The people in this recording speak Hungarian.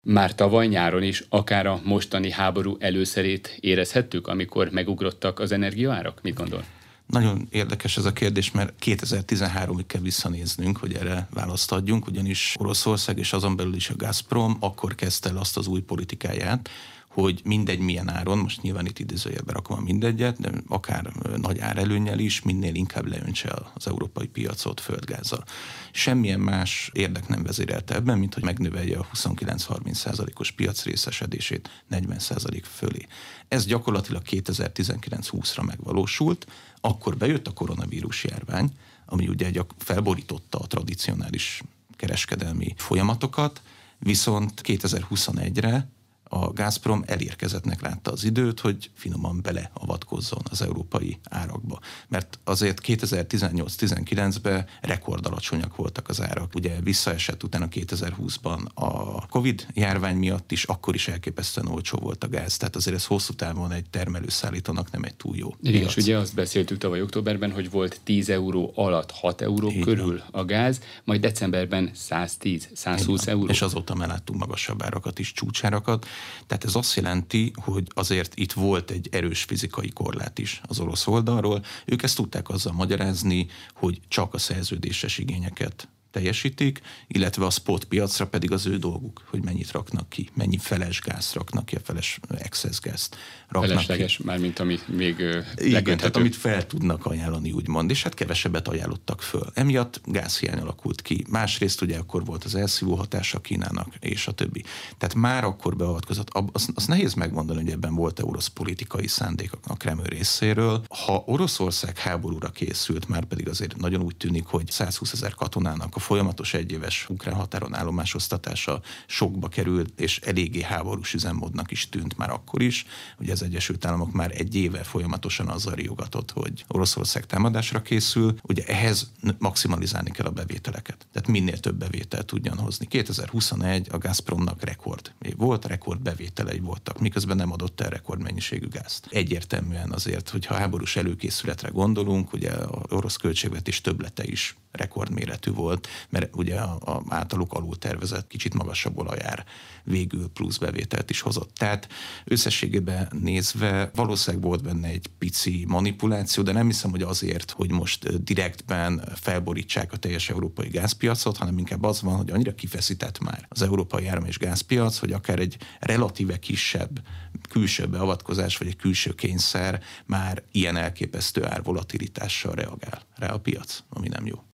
Már tavaly nyáron is, akár a mostani háború előszerét érezhettük, amikor megugrottak az energiaárak? Mit gondol? Nagyon érdekes ez a kérdés, mert 2013-ig kell visszanéznünk, hogy erre választ adjunk, ugyanis Oroszország és azon belül is a Gazprom akkor kezdte el azt az új politikáját, hogy mindegy milyen áron, most nyilván itt idézőjelben rakom a mindegyet, de akár nagy árelőnnyel is, minél inkább leöntse az európai piacot földgázzal. Semmilyen más érdek nem vezérelte ebben, mint hogy megnövelje a 29-30%-os piac részesedését 40% fölé. Ez gyakorlatilag 2019-20-ra megvalósult, akkor bejött a koronavírus járvány, ami ugye felborította a tradicionális kereskedelmi folyamatokat, viszont 2021-re a Gazprom elérkezettnek látta az időt, hogy finoman beleavatkozzon az európai árakba. Mert azért 2018-19-ben rekordalacsonyak voltak az árak. Ugye visszaesett utána 2020-ban a Covid járvány miatt is, akkor is elképesztően olcsó volt a gáz. Tehát azért ez hosszú távon egy termelőszállítónak nem egy túl jó igen, és ugye azt beszéltük tavaly októberben, hogy volt 10 euró alatt 6 euró így körül van a gáz, majd decemberben 110-120 euró. És azóta már láttunk magasabb árakat is, csúcsárakat. Tehát ez azt jelenti, hogy azért itt volt egy erős fizikai korlát is az orosz oldalról. Ők ezt tudták azzal magyarázni, hogy csak a szerződéses igényeket teljesítik, illetve a spot piacra pedig az ő dolguk, hogy mennyit raknak ki, mennyi feles gázt raknak ki, a feles excess gázt raknak felesleges, ki. Mármint amit még igen, tehát amit fel tudnak ajánlani, úgymond, és hát kevesebbet ajánlottak föl. Emiatt gázhiány alakult ki. Másrészt ugye akkor volt az elszívó hatása Kínának, és a többi. Tehát már akkor beavatkozott. Azt nehéz megmondani, hogy ebben volt-e orosz politikai szándék a Kreml részéről. Ha Oroszország háborúra készült, már pedig azért nagyon úgy tűnik, hogy 120 000 katonának a folyamatos egyéves ukrán határon állomásoztatása sokba került, és eléggé háborús üzemmódnak is tűnt már akkor is. Ugye az Egyesült Államok már egy éve folyamatosan azzal riogatott, hogy Oroszország támadásra készül, ugye ehhez maximalizálni kell a bevételeket. Tehát minél több bevételt tudjon hozni. 2021 a Gazpromnak rekord év volt, rekord bevételei voltak, miközben nem adott el rekordmennyiségű gázt. Egyértelműen azért, hogyha háborús előkészületre gondolunk, ugye az orosz költségvetés többlete is rekordméretű volt, mert ugye a általuk alul tervezett kicsit magasabb olajár végül plusz bevételt is hozott. Tehát összességében nézve valószínűleg volt benne egy pici manipuláció, de nem hiszem, hogy azért, hogy most direktben felborítsák a teljes európai gázpiacot, hanem inkább az van, hogy annyira kifeszített már az európai áram- és gázpiac, hogy akár egy relatíve kisebb külső beavatkozás vagy egy külső kényszer már ilyen elképesztő árvolatilitással reagál rá a piac, ami nem jó.